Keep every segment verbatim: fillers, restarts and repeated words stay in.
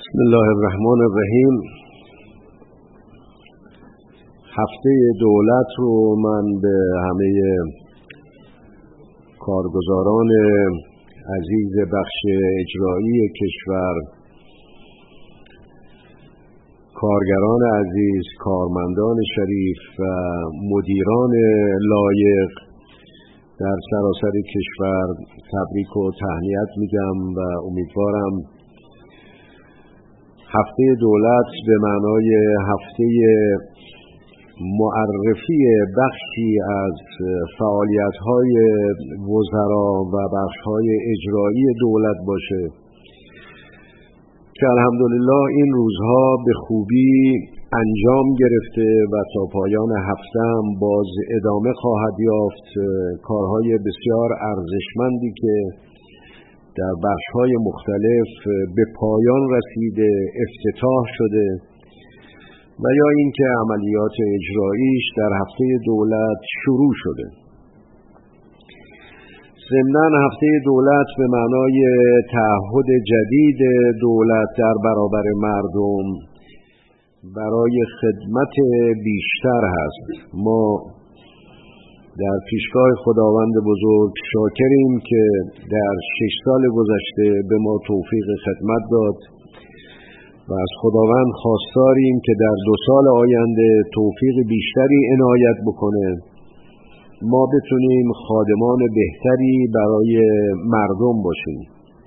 بسم الله الرحمن الرحیم. هفته دولت رو من به همه کارگزاران عزیز بخش اجرایی کشور، کارگران عزیز، کارمندان شریف و مدیران لایق در سراسر کشور تبریک و تهنیت میگم و امیدوارم هفته دولت به معنای هفته معرفی بخشی از فعالیت‌های وزرا و بخش‌های اجرایی دولت باشه که الحمدلله این روزها به خوبی انجام گرفته و تا پایان هفته هم باز ادامه خواهد یافت. کارهای بسیار ارزشمندی که در بخش‌های مختلف به پایان رسیده، افتتاح شده و یا اینکه عملیات اجراییش در هفته دولت شروع شده. ضمناً هفته دولت به معنای تعهد جدید دولت در برابر مردم برای خدمت بیشتر هست. ما در پیشگاه خداوند بزرگ شاکریم که در شش سال گذشته به ما توفیق خدمت داد و از خداوند خواستاریم که در دو سال آینده توفیق بیشتری عنایت بکنه، ما بتونیم خادمان بهتری برای مردم باشیم.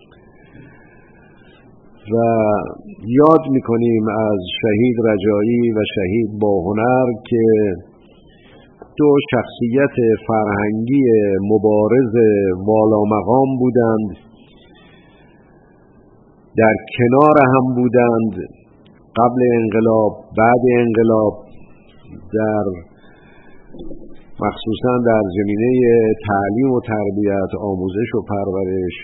و یاد میکنیم از شهید رجایی و شهید باهنر که دو شخصیت فرهنگی مبارز والا مقام بودند، در کنار هم بودند قبل انقلاب، بعد انقلاب، در مخصوصا در زمینه تعلیم و تربیت، آموزش و پرورش،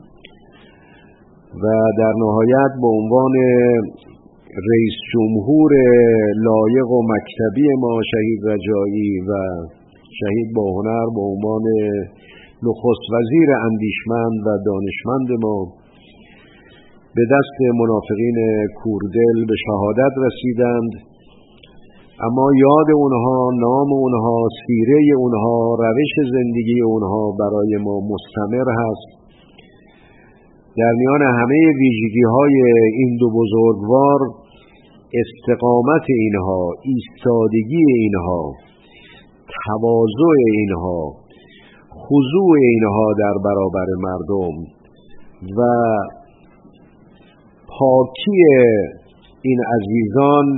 و در نهایت به عنوان رئیس جمهور لایق و مکتبی ما شهید رجایی و شهید باهنر به عنوان نخست وزیر اندیشمند و دانشمند ما به دست منافقین کوردل به شهادت رسیدند. اما یاد اونها، نام اونها، سیره اونها، روش زندگی اونها برای ما مستمر هست. در میان همه ویژگی‌های این دو بزرگوار، استقامت اینها، ایستادگی اینها، تواضع اینها، خضوع اینها در برابر مردم و پاکی این عزیزان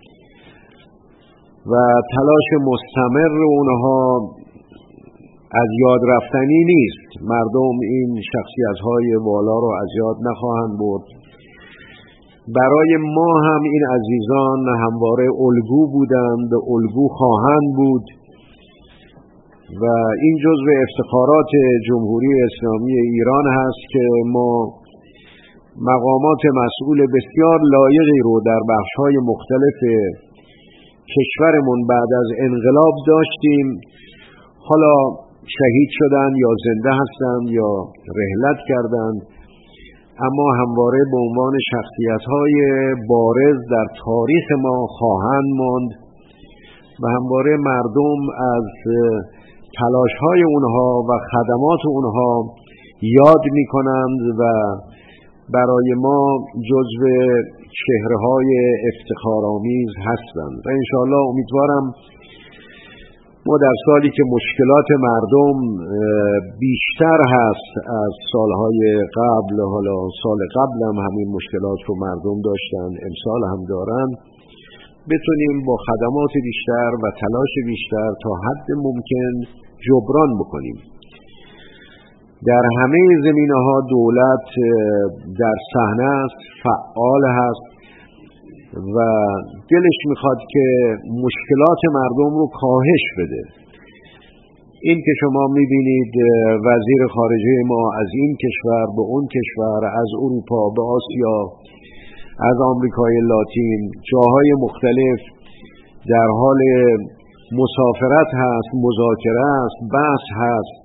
و تلاش مستمر اونها از یاد رفتنی نیست. مردم این شخصیت‌های والا رو از یاد نخواهند برد. برای ما هم این عزیزان همواره الگو بودند، الگو خواهند بود و این جزو افتخارات جمهوری اسلامی ایران هست که ما مقامات مسئول بسیار لایقی رو در بخش‌های مختلف کشورمون بعد از انقلاب داشتیم. حالا شهید شدن یا زنده هستند یا رحلت کردند، اما همواره به عنوان شخصیت‌های بارز در تاریخ ما خواهند ماند و همواره مردم از تلاش‌های اونها و خدمات اونها یاد می‌کنند و برای ما جزو چهره‌های افتخارآمیز هستند و انشاءالله امیدوارم ما در سالی که مشکلات مردم بیشتر هست از سالهای قبل، حالا سال قبل هم همین مشکلات رو مردم داشتن، امسال هم دارن، بتونیم با خدمات بیشتر و تلاش بیشتر تا حد ممکن جبران بکنیم. در همه زمینه‌ها دولت در صحنه است، فعال هست و دلش میخواد که مشکلات مردم رو کاهش بده. این که شما میبینید وزیر خارجه ما از این کشور به اون کشور، از اروپا به آسیا، از آمریکای لاتین، جاهای مختلف در حال مسافرت هست، مذاکره است، بحث هست.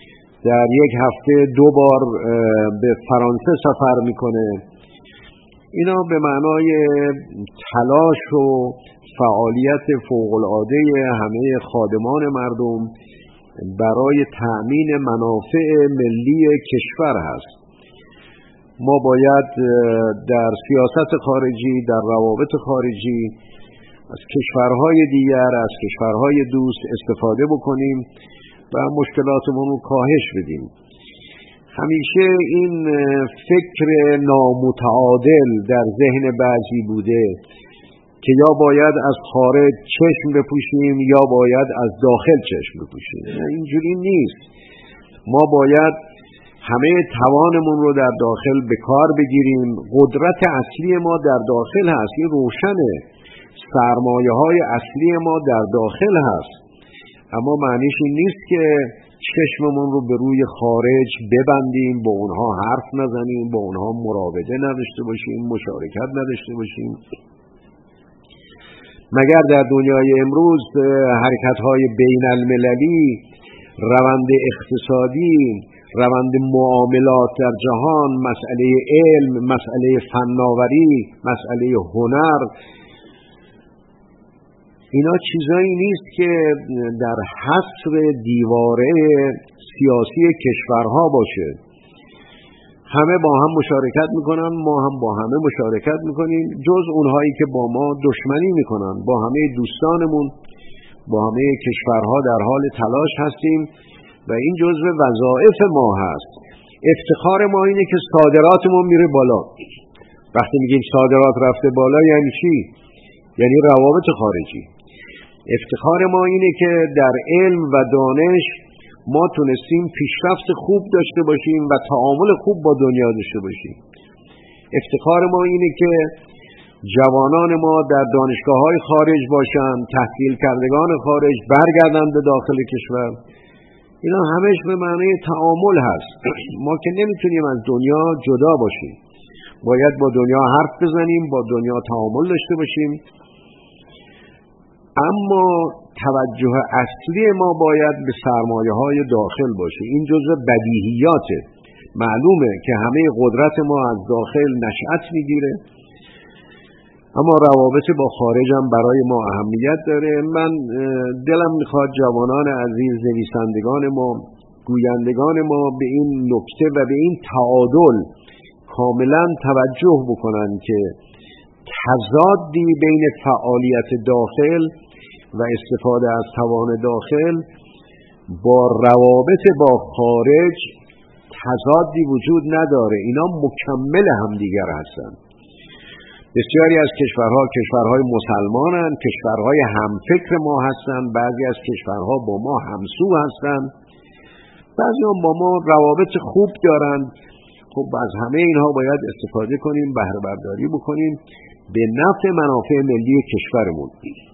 در یک هفته دو بار به فرانسه سفر میکنه. اینا به معنای تلاش و فعالیت فوق‌العاده همه خادمان مردم برای تأمین منافع ملی کشور هست. ما باید در سیاست خارجی، در روابط خارجی از کشورهای دیگر، از کشورهای دوست استفاده بکنیم و مشکلاتمون رو کاهش بدیم. همیشه این فکر نامتعادل در ذهن بعضی بوده که یا باید از خارج چشم بپوشیم یا باید از داخل چشم بپوشیم. اینجوری نیست. ما باید همه توانمون رو در داخل به کار بگیریم. قدرت اصلی ما در داخل هست، این روشنه. سرمایه های اصلی ما در داخل هست، اما معنیش این نیست که چشممون رو به روی خارج ببندیم، با اونها حرف نزنیم، با اونها مراوده نداشته باشیم، مشارکت نداشته باشیم. مگر در دنیای امروز حرکت‌های بین المللی، روند اقتصادی، روند معاملات در جهان، مسئله علم، مسئله فناوری، مسئله هنر، اینا چیزایی نیست که در حصر دیواره سیاسی کشورها باشه. همه با هم مشارکت میکنن، ما هم با همه مشارکت میکنیم، جز اونهایی که با ما دشمنی میکنن. با همه دوستانمون، با همه کشورها در حال تلاش هستیم و این جزء وظایف ما هست. افتخار ما اینه که صادراتمون میره بالا. وقتی میگیم صادرات رفته بالا یعنی چی؟ یعنی روابط خارجی. افتخار ما اینه که در علم و دانش ما تونستیم پیشرفت خوب داشته باشیم و تعامل خوب با دنیا داشته باشیم. افتخار ما اینه که جوانان ما در دانشگاه‌های خارج باشن، تحصیل کردگان خارج برگردن به داخل کشور. اینا همش به معنی تعامل هست. ما که نمیتونیم از دنیا جدا باشیم. باید با دنیا حرف بزنیم، با دنیا تعامل داشته باشیم. اما توجه اصلی ما باید به سرمایه‌های داخل باشه. این جزء بدیهیاته. معلومه که همه قدرت ما از داخل نشأت میگیره، اما روابط با خارج هم برای ما اهمیت داره. من دلم میخواد جوانان عزیز، نویسندگان ما، گویندگان ما به این نکته و به این تعادل کاملا توجه بکنن که تضادی بین فعالیت داخل و استفاده از توان داخل با روابط با خارج تضادی وجود نداره. اینا مکمل همدیگر هستن. بسیاری از کشورها کشورهای مسلمانن، کشورهای همفکر ما هستن، بعضی از کشورها با ما همسو هستن، بعضی هم با ما روابط خوب دارن. خب از همه اینها باید استفاده کنیم، بهره برداری بکنیم به نفع منافع ملی کشورمون.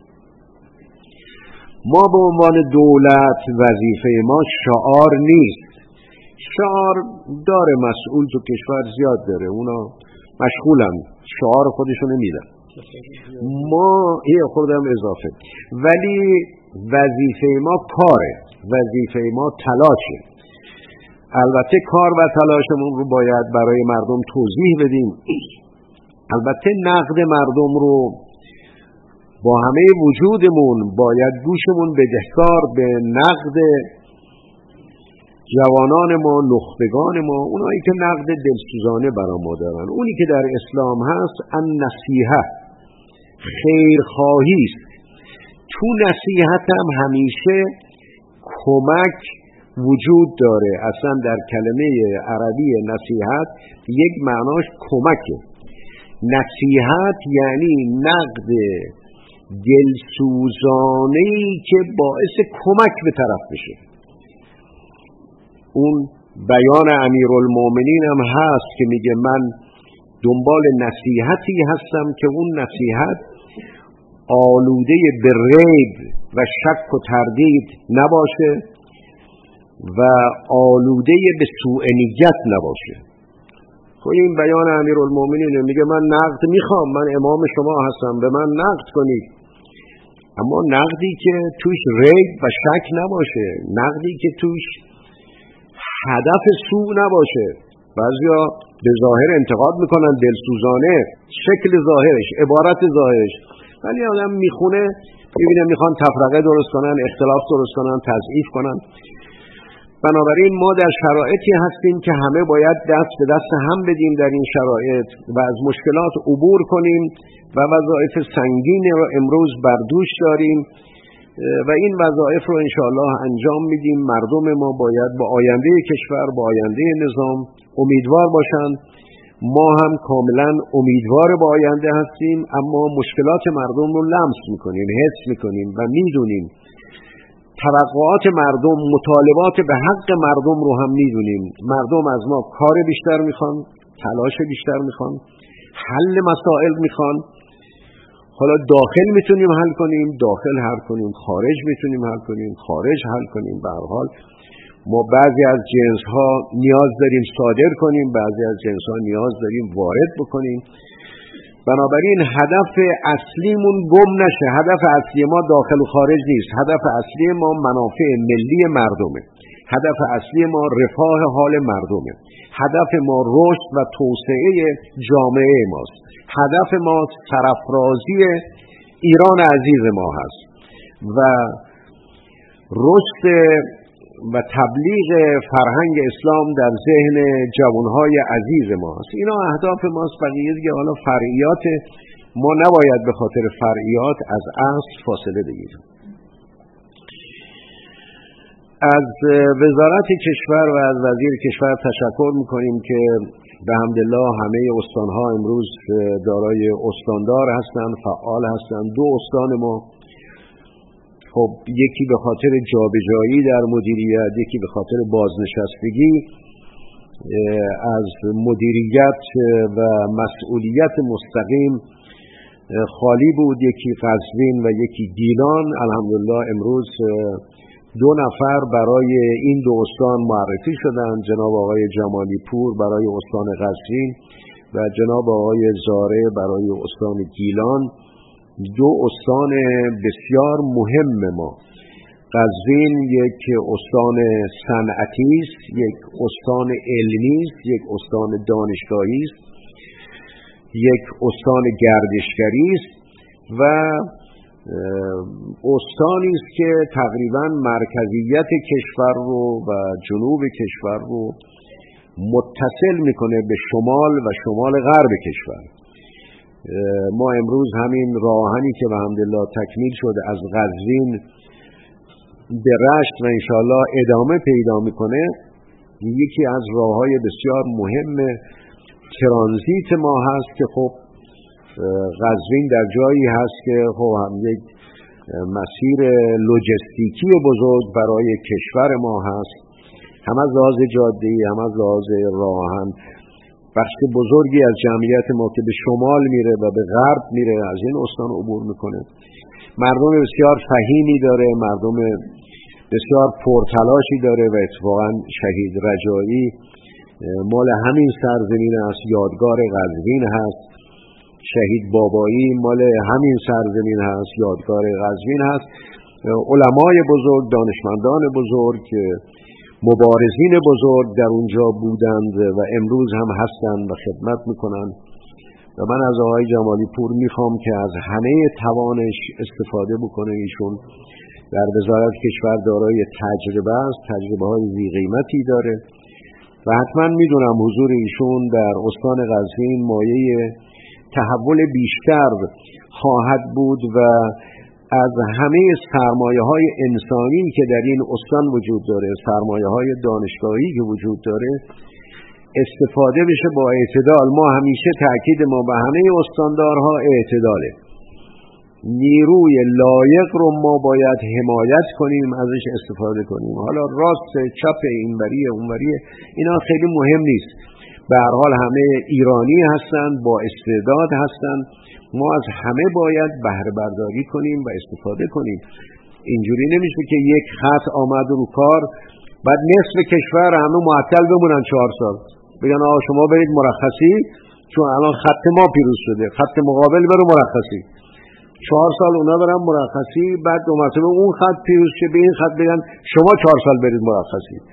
ما به عنوان دولت وظیفه ما شعار نیست. شعار داره مسئول تو کشور زیاد داره، اونا مشغولن، شعار خودشونو میدن، ما یه خودم اضافه. ولی وظیفه ما کاره، وظیفه ما تلاشه. البته کار و تلاشمون رو باید برای مردم توضیح بدیم. البته نقد مردم رو با همه وجودمون باید گوشمون بدهکار به نقد جوانان ما، نخبگان ما، اونایی که نقد دلسوزانه برای ما دارن. اونی که در اسلام هست النصیحه، خیرخواهی است. تو نصیحت هم همیشه کمک وجود داره. اصلا در کلمه عربی نصیحت یک معناش کمکه. نصیحت یعنی نقد دلسوزانه‌ای که باعث کمک به طرف بشه. اون بیان امیرالمومنین هم هست که میگه من دنبال نصیحتی هستم که اون نصیحت آلوده به ریب و شک و تردید نباشه و آلوده به سوء نیت نباشه. خب این بیان امیرالمومنین میگه من نقد میخوام، من امام شما هستم، به من نقد کنید، اما نقدی که توش ریب و شک نباشه، نقدی که توش هدف سوء نباشه. بعضیا به ظاهر انتقاد میکنن دلسوزانه، شکل ظاهرش، عبارت ظاهرش، ولی آدم میخونه میبینه میخوان تفرقه درست کنن، اختلاف درست کنن، تضعیف کنن. بنابراین ما در شرایطی هستیم که همه باید دست به دست هم بدیم در این شرایط و از مشکلات عبور کنیم و وظایف سنگین رو امروز بر دوش داریم و این وظایف رو انشاءالله انجام میدیم. مردم ما باید با آینده کشور، با آینده نظام امیدوار باشند. ما هم کاملا امیدوار با آینده هستیم، اما مشکلات مردم رو لمس میکنیم، حس میکنیم و میدونیم. توقعات مردم، مطالبات به حق مردم رو هم میدونیم. مردم از ما کار بیشتر میخوان، تلاش بیشتر میخوان، حل مسائل میخوان. حالا داخل میتونیم حل کنیم، داخل حل کنیم، خارج میتونیم حل کنیم، خارج حل کنیم. به هر حال ما بعضی از جنس ها نیاز داریم صادر کنیم، بعضی از جنس ها نیاز داریم وارد بکنیم. بنابراین هدف اصلیمون گم نشه. هدف اصلی ما داخل و خارج نیست. هدف اصلی ما منافع ملی مردمه. هدف اصلی ما رفاه حال مردمه. هدف ما رشد و توسعه جامعه ماست. هدف ما سرافرازی ایران عزیز ما هست و رشد و تبلیغ فرهنگ اسلام در ذهن جوانهای عزیز ماست. اینا اهداف ماست. بقیه دیگه حالا فرعیات ما نباید به خاطر فرعیات از اصل فاصله بگیریم. از وزارت کشور و از وزیر کشور تشکر میکنیم که به حمدالله همه استانها امروز دارای استاندار هستند، فعال هستند. دو استان ما خب یکی به خاطر جابجایی در مدیریت، یکی به خاطر بازنشستگی از مدیریت و مسئولیت مستقیم خالی بود. یکی قزوین و یکی گیلان. الحمدلله امروز دو نفر برای این دو استان معرفی شدند، جناب آقای جمالی پور برای استان قزوین و جناب آقای زاره برای استان گیلان. دو استان بسیار مهم ما. قزوین یک استان صنعتی است، یک استان علمی است، یک استان دانشگاهی است، یک استان گردشگری است و استانی است که تقریبا مرکزیت کشور رو و جنوب کشور رو متصل میکنه به شمال و شمال غرب کشور. ما امروز همین راهنی که به حمدالله تکمیل شده از قزوین به رشت و انشاءالله ادامه پیدا میکنه، یکی از راههای بسیار مهم ترانزیت ما هست که خب قزوین در جایی هست که خب هم یک مسیر لوجستیکی بزرگ برای کشور ما هست، هم از لحاظ جاده‌ای هم از لحاظ راهن. بخش بزرگی از جمعیت ما که به شمال میره و به غرب میره از این استان عبور میکنه. مردم بسیار فهیمی داره، مردم بسیار پرتلاشی داره و اتفاقا شهید رجایی مال همین سرزمین است، یادگار قزوین هست. شهید بابایی مال همین سرزمین هست، یادگار قزوین هست. علمای بزرگ، دانشمندان بزرگ، مبارزین بزرگ در اونجا بودند و امروز هم هستند و خدمت میکنند و من از آقای جمالی پور میخوام که از همه توانش استفاده بکنه. ایشون در وزارت کشور دارای تجربه است، تجربه های ذی قیمتی داره و حتما میدونم حضور ایشون در استان قزوین مایه تحول بیشتر خواهد بود و از همه سرمایه های انسانی که در این استان وجود داره، سرمایه های دانشگاهی که وجود داره، استفاده بشه با اعتدال. ما همیشه تأکید ما به همه استاندارها اعتداله. نیروی لایق رو ما باید حمایت کنیم، ازش استفاده کنیم. حالا راست چپ اینوری اونوری اینا خیلی مهم نیست. به هر حال همه ایرانی هستند، با استعداد هستند. ما از همه باید بهره برداری کنیم و استفاده کنیم. اینجوری نمیشه که یک خط آمد رو کار بعد نصف کشور همه معطل بمونن چهار سال بگن آقا شما برید مرخصی چون الان خط ما پیروز شده، خط مقابل بره مرخصی. چهار سال اونا برن مرخصی، بعد دو مرتبه اون خط پیروز شه به این خط بگن شما چهار سال برید مرخصی.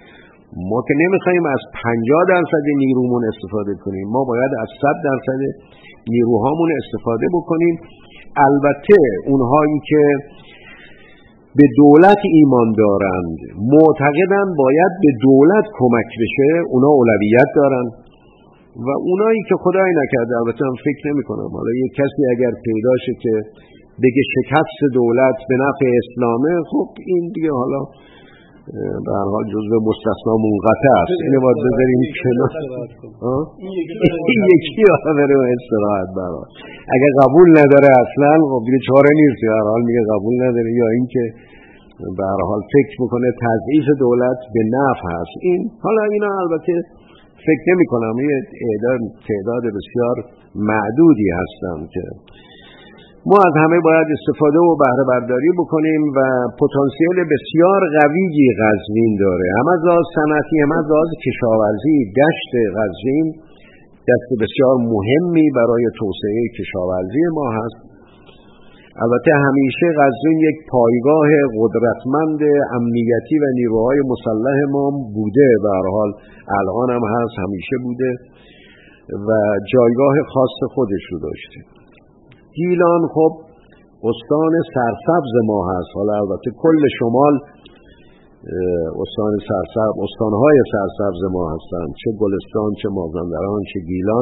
ما که نمیخوایم از پنجاه درصد نیرومون استفاده کنیم، ما باید از صد درصد نیروهامون استفاده بکنیم. البته اونهایی که به دولت ایمان دارند، معتقدند باید به دولت کمک بشه، اونا اولویت دارن. و اونایی که خدای نکرده، البته من فکر نمی کنم حالا یک کسی اگر پیدا شه که بگه شکست دولت به نفع اسلامه، خب این دیگه حالا به هر حال جزء مستثنا منقطع است، اینو باید بذاریم کنار. این یکی آوره و استراحت برای اگر قبول نداره اصلا، خب دیگه چاره نیست، به هر حال میگه قبول نداره، یا اینکه به هر حال فکر میکنه تضعیف دولت به نفع هست. این حالا اینا البته فکر نمی کنم، یه تعداد بسیار معدودی هستن که ما از همه باید استفاده و بهره برداری بکنیم و پتانسیل بسیار قویی قزوین داره، هم از لحاظ صنعتی هم از لحاظ کشاورزی. دشت قزوین دشت بسیار مهمی برای توسعه کشاورزی ما هست. البته همیشه قزوین یک پایگاه قدرتمند امنیتی و نیروهای مسلح ما بوده، به هر حال الان هم هست، همیشه بوده و جایگاه خاص خودش رو داشته. گیلان خب استان سرسبز ما هست. حالا البته کل شمال استان سرسبز، استانهای سرسبز ما هستند، چه گلستان، چه مازندران، چه گیلان.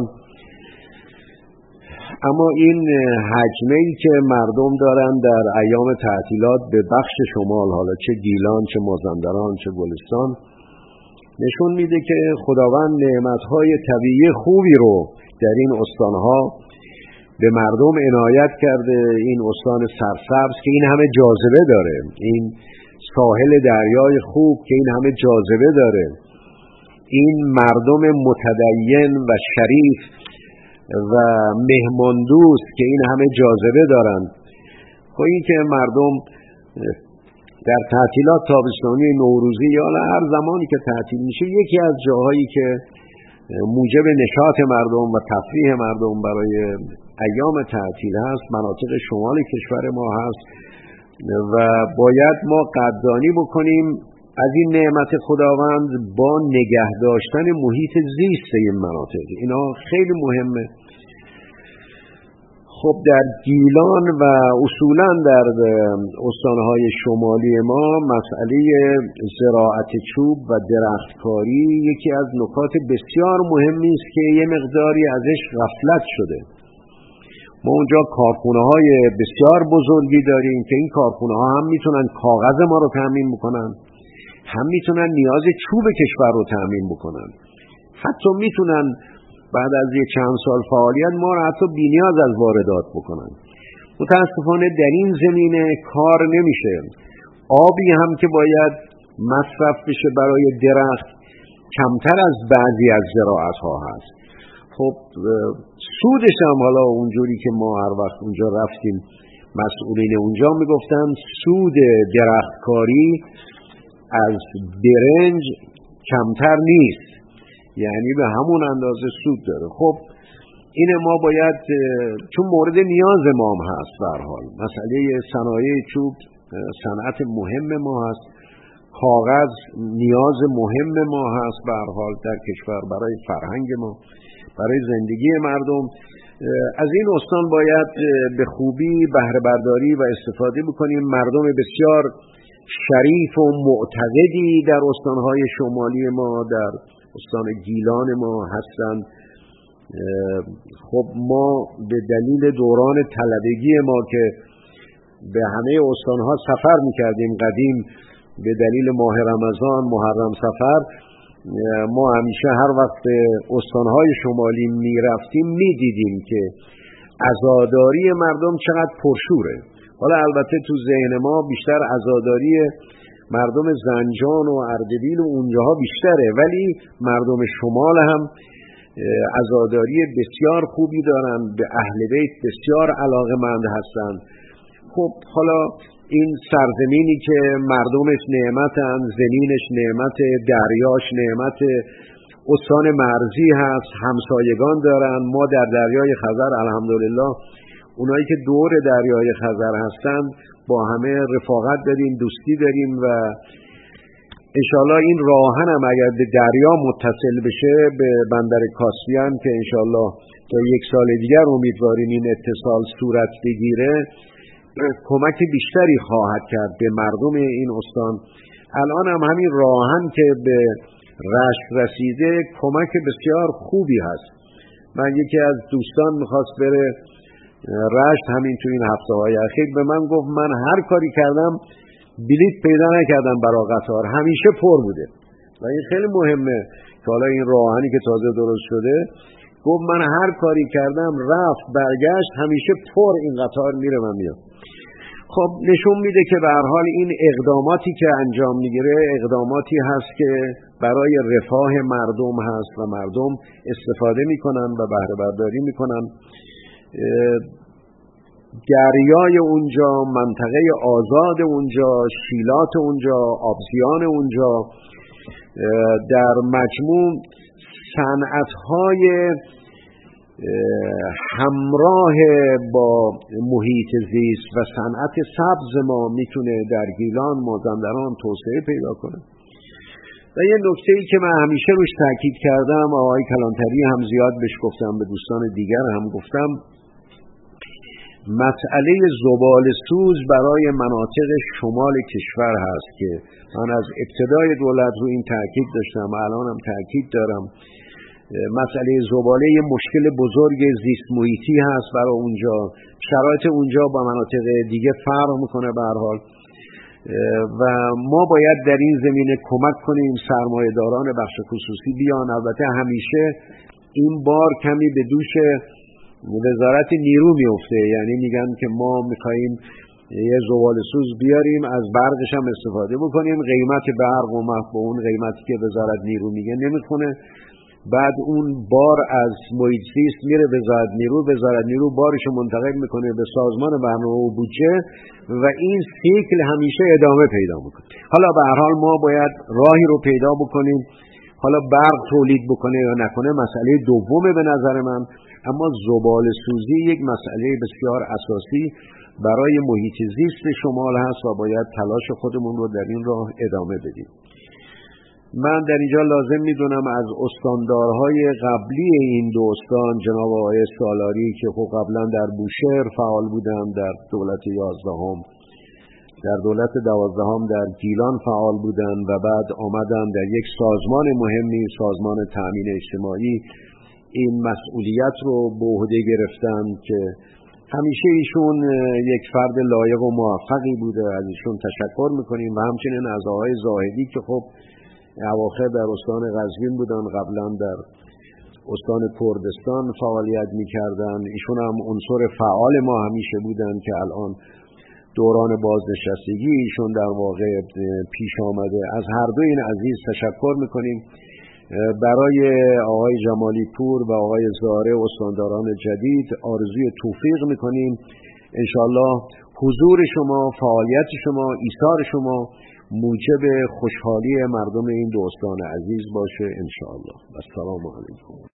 اما این حجمه‌ای که مردم دارن در ایام تعطیلات به بخش شمال، حالا چه گیلان، چه مازندران، چه گلستان، نشون میده که خداوند نعمتهای طبیعی خوبی رو در این استانها به مردم عنایت کرده. این استان سرسبز که این همه جاذبه داره، این ساحل دریای خوب که این همه جاذبه داره، این مردم متدین و شریف و مهمان دوست که این همه جاذبه دارن. خب این که مردم در تعطیلات تابستانی، نوروزی یا هر زمانی که تعطیل میشه، یکی از جاهایی که موجب نشاط مردم و تفریح مردم برای ایام تعطیل هست، مناطق شمال کشور ما هست و باید ما قدردانی بکنیم از این نعمت خداوند با نگه داشتن محیط زیست این مناطق. اینا خیلی مهمه. خب در گیلان و اصولا در استانهای شمالی ما مسئله زراعت چوب و درختکاری یکی از نکات بسیار مهمی است که یه مقداری ازش غفلت شده. ما اونجا کارخونه های بسیار بزرگی داریم که این کارخونه ها هم میتونن کاغذ ما رو تامین بکنن، هم میتونن نیاز چوب کشور رو تامین بکنن، حتی میتونن بعد از یک چند سال فعالیت ما رو حتی بی نیاز از واردات بکنن. متاسفانه در این زمینه کار نمیشه. آبی هم که باید مصرف بشه برای درخت کمتر از بعضی از زراعت ها هست. خب سودش هم حالا اونجوری که ما هر وقت اونجا رفتیم مسئولین اونجا میگفتن سود درختکاری از برنج کمتر نیست، یعنی به همون اندازه سود داره. خب این ما باید، چون مورد نیاز ما هم هست، به هر حال مسئله صنایع چوب صنعت مهم ما هست، کاغذ نیاز مهم ما هست به هر حال در کشور، برای فرهنگ ما، برای زندگی مردم. از این استان باید به خوبی بهره برداری و استفاده بکنیم. مردم بسیار شریف و معتقدی در استانهای شمالی ما، در استان گیلان ما هستند. خب ما به دلیل دوران طلبگی ما که به همه استانها سفر میکردیم قدیم، به دلیل ماه رمضان، محرم سفر، ما همیشه هر وقت استانهای شمالی میرفتیم میدیدیم که عزاداری مردم چقدر پرشوره. حالا البته تو ذهن ما بیشتر عزاداری مردم زنجان و اردبیل و اونجاها بیشتره، ولی مردم شمال هم عزاداری بسیار خوبی دارن، به اهل بیت بسیار علاقه‌مند هستند. خب حالا این سرزمینی که مردمش نعمتن، زمینش نعمت، دریاش نعمت، استان مرزی هست، همسایگان دارن. ما در دریای خزر الحمدلله اونایی که دور دریای خزر هستن با همه رفاقت داریم، دوستی داریم و انشالله این راهن هم اگر به دریا متصل بشه به بندر کاسپیان که انشالله تا یک سال دیگر امیدواریم این اتصال صورت بگیره، کمک بیشتری خواهد کرد به مردم این استان. الان هم همین راهن که به رشت رسیده کمک بسیار خوبی هست. من یکی از دوستان میخواست بره رشت همین تو این هفته های اخیر، به من گفت من هر کاری کردم بلیط پیدا نکردم برای قطار، همیشه پر بوده. و این خیلی مهمه که حالا این راهنی که تازه درست شده، گفت من هر کاری کردم رفت برگشت همیشه پر این قطار میره و میاد. خب نشون میده که به هر حال این اقداماتی که انجام میگیره اقداماتی هست که برای رفاه مردم هست و مردم استفاده میکنن و بهره برداری میکنن. دریای اونجا، منطقه آزاد اونجا، شیلات اونجا، آبزیان اونجا، در مجموع صنعت‌های همراه با محیط زیست و صنعت سبز ما میتونه در گیلان، مازندران توسعه پیدا کنه. و یه نکته‌ای که من همیشه روش تاکید کردم، آقای کلانتری هم زیاد بهش گفتم، به دوستان دیگر هم گفتم، مسئله زباله‌سوز برای مناطق شمال کشور هست که من از ابتدای دولت رو این تاکید داشتم و الان هم تاکید دارم. مسئله زباله یه مشکل بزرگ زیست محیطی هست برای اونجا. شرایط اونجا با مناطق دیگه فرق میکنه به هر حال و ما باید در این زمینه کمک کنیم. سرمایه‌داران بخش خصوصی بیان. البته همیشه این بار کمی به دوش وزارت نیرو میفته، یعنی میگن که ما میخواییم یه زباله‌سوز بیاریم از برقش هم استفاده بکنیم، قیمت برق و با اون قیمتی که وزارت نیرو میگه نمیخونه، بعد اون بار از محیط زیست میره وزارت نیرو، وزارت نیرو بارشو منتقل میکنه به سازمان برنامه و بودجه و این سیکل همیشه ادامه پیدا میکنه. حالا به هر حال ما باید راهی رو پیدا بکنیم، حالا برق تولید بکنه یا نکنه مسئله دومه به نظر من، اما زباله‌سوزی یک مسئله بسیار اساسی برای محیط زیست شمال هست و باید تلاش خودمون رو در این راه ادامه بدیم. من در اینجا لازم میدونم از استاندارهای قبلی این دو استان، جناب آقای سالاری که خب قبلا در بوشهر فعال بودن در دولت یازدهم، در دولت دوازدهم در گیلان فعال بودن و بعد آمدن در یک سازمان مهمی، سازمان تأمین اجتماعی، این مسئولیت رو به عهده گرفتن که همیشه ایشون یک فرد لایق و موفقی بوده. از ایشون تشکر میکنیم و همچنین از آقای زاهدی که خب اواخر در استان قزوین بودن، قبلا در استان کردستان فعالیت میکردن. ایشون هم عنصر فعال ما همیشه بودن که الان دوران بازنشستگی ایشون در واقع پیش آمده. از هر دو این عزیز تشکر میکنیم. برای آقای جمالی پور و آقای زاره استانداران جدید آرزوی توفیق میکنیم. انشالله حضور شما، فعالیت شما، ایثار شما موجب خوشحالی مردم این دو استان عزیز باشه انشالله. السلام علیکم.